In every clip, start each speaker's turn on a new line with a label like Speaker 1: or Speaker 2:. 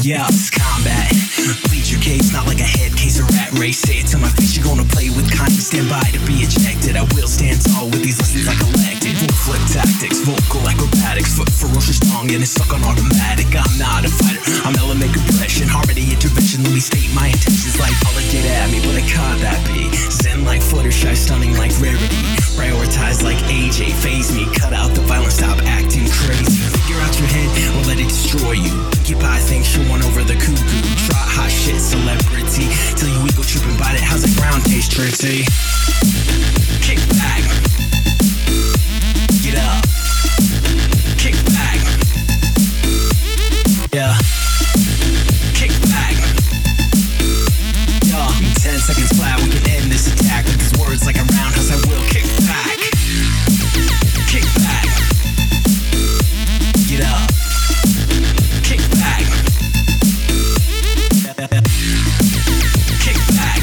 Speaker 1: Yeah, it's combat. Plead your case, not like a head case or rat race. Say it to my face, you're gonna play with kindness. Stand by to be ejected. I will stand tall with these lessons like elected. Full flip tactics, vocal acrobatics. Foot ferocious tongue and it's stuck on automatic. I'm not a fighter, I'm element compression. Harmony intervention, let me state my intentions. Like all I get at me, but I can't that be. Zen like Fluttershy, stunning like rarity. Prioritize like AJ, phase me. Cut out the violence, stop acting crazy. Figure out your head or let it destroy you. Occupy things, show one over the cuckoo. Try hot shit, celebrity. Till you ego tripping, bite it. How's the ground taste, Trixie? Kick back. Get up. Kick back. Yeah. Kick back. Yeah. In 10 seconds flat, we can end this attack with these words like a roundhouse. I will kick back. Kick back. Get up. Kick back. Kick back.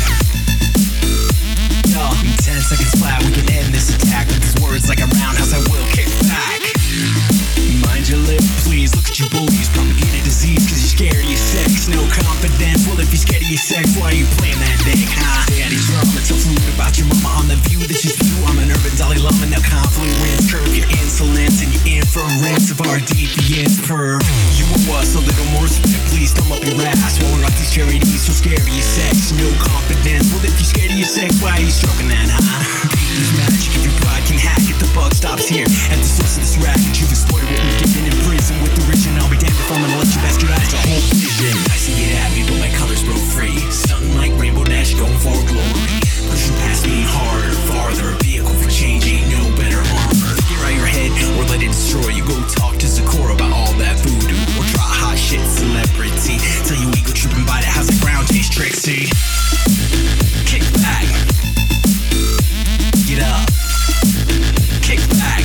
Speaker 1: Yo, in 10 seconds flat, we can end this attack with these words like a roundhouse. I will kick back. Mind your lip, please. Look at you bullies, propagating disease cause you're scared of your sex. No confidence. Well, if you're scared of your sex, why are you playing that dick, huh? Daddy's drama, tell fluid about your mama on the view that you spew. I'm an urban Dalai Lama, now confluence. Curb your insolence and your inference of our DPS perv. You owe us a little more respect, please thumb up your ass. Won't rock these charities, so scared of your sex. No confidence. Well, if you're scared of your sex, why are you stroking that, huh? This magic, if your pride can hack it, the buck stops here. At the source of this racket, you've exploited what we're given in prison with the rich, and I'll be damned if I'm gonna let you bastardize the whole vision. I see it at me, but my colors broke free. Something like Rainbow Dash, going for glory. Pushing past me harder, farther. Vehicle for change, ain't no better armor. Figure out your head, or let it destroy you. Go talk to Zakora about all that voodoo. Or try hot shit, celebrity. Tell you ego tripping, bite it. How's the ground taste, Trixie? Kick back. Get up. Kick back.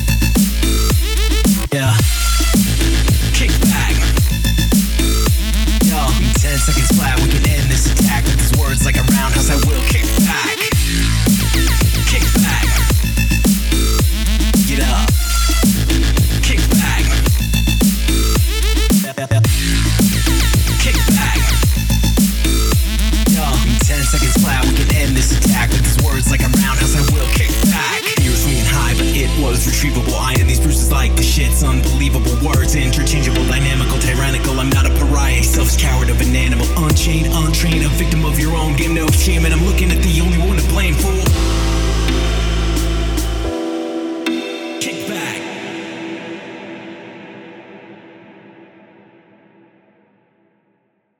Speaker 1: Yeah. Kick back. Yo, in 10 seconds flat, we can end this attack with these words like a roundhouse. I will kick back. Kick back. Get up. Kick back. Kick back. Yo, in 10 seconds flat, we can end this attack with these words like a roundhouse. I will kick back. Fear swinging high, but it was retrievable. I am these bruises like the shit's unbelievable. Words interchangeable, dynamical, tyrannical. I'm not a pariah, self-coward of an animal. Unchained, untrained, a victim of your own game. No shame, and I'm looking